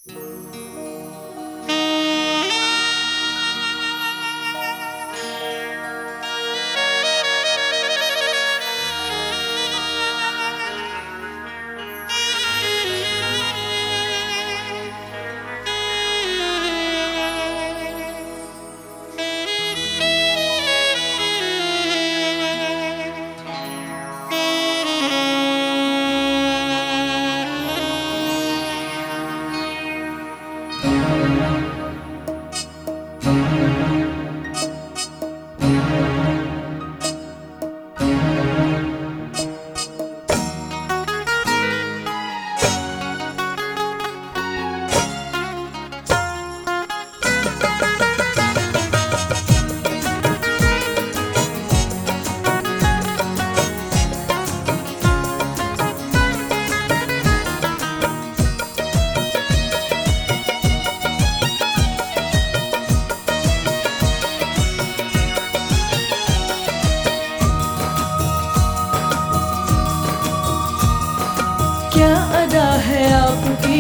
क्या अदा है आपकी,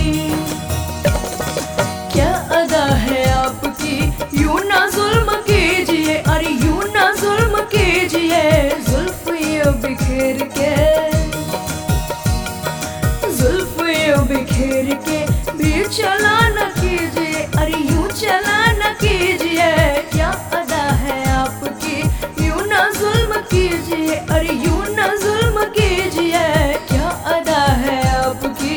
क्या अदा है आपकी, यूं ना जुल्म कीजिए, अरे यूं ना जुल्म कीजिए। जुल्फ ये बिखेर के, जुल्फ ये बिखेर के भी चला न कीजिए, अरे यूं चला न कीजिए। क्या अदा है आपकी, यूं ना जुल्म कीजिए, अरे यूं ना जुल्म कीजिए। क्या अदा है आपकी।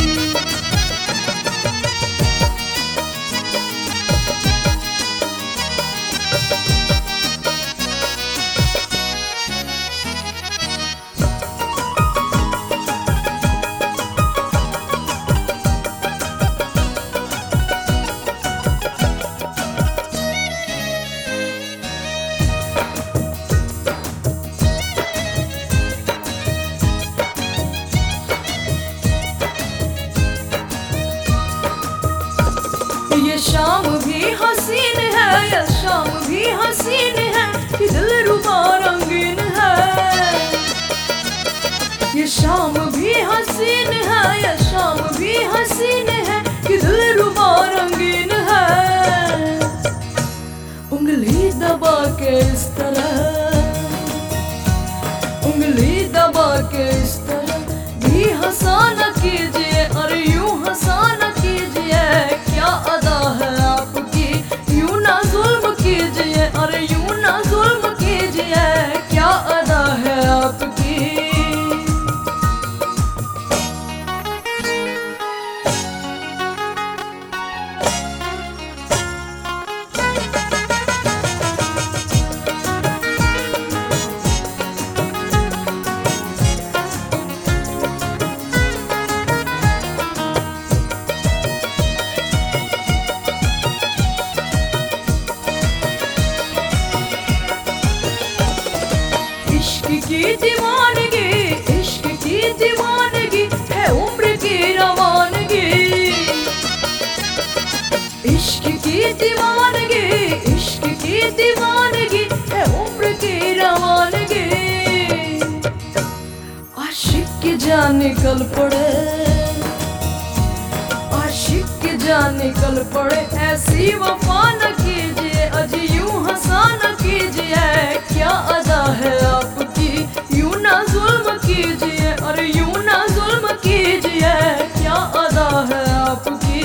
ये शाम भी हसीन है, ये शाम भी हसीन है, कि दिलरुबा रंगीन है। ये शाम भी हसीन है, ये शाम भी हसीन है, कि दिलरुबा रंगीन है। उंगली दबा के इस तरह, उंगली दबा के इस तरह भी हंसा न कीजिए, अरे यूं हंसा न कीजिए। क्या अदा है आपकी, यूं ना जुल्म कीजिए, अरे यूं ना जुल्म कीजिए। क्या अदा है आपकी। इश्क की दीवानगी, इश्क की दीवानगी है उम्र की रवानगी। इश्क की दीवानगी, इश्क की दीवानगी है उम्र की रवानगी। आशिक की जान निकल पड़े, आशिक की जान निकल पड़े, ऐसी वफा न कीजिए, अजी यूं हंसा न कीजिए। क्या अदा है आपकी, यूं ना जुल्म कीजिए, अरे यूं ना जुल्म कीजिए। क्या अदा है आपकी।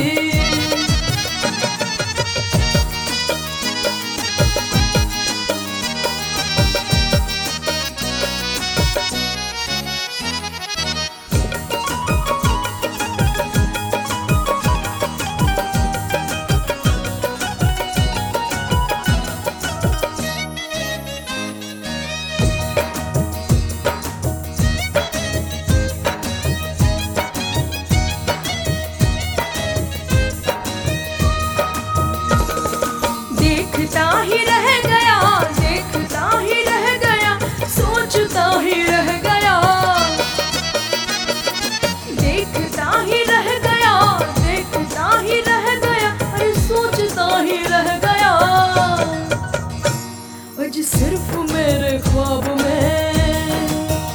देखता ही रह गया, देखता ही रह गया, सोचता ही रह गया। देखता ही रह गया, देखता ही रह गया, अरे सोचता ही रह गया। आज सिर्फ मेरे ख्वाब में,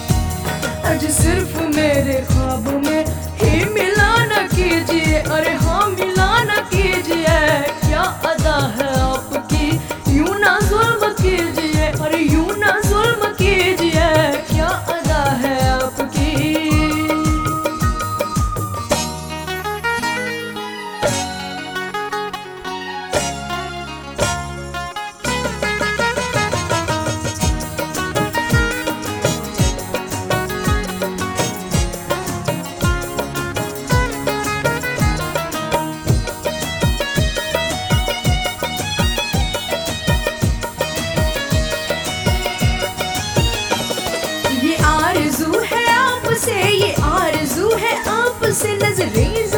आज सिर्फ मेरे ख्वाब में ही मिला न कीजिए, अरे हाँ रीजन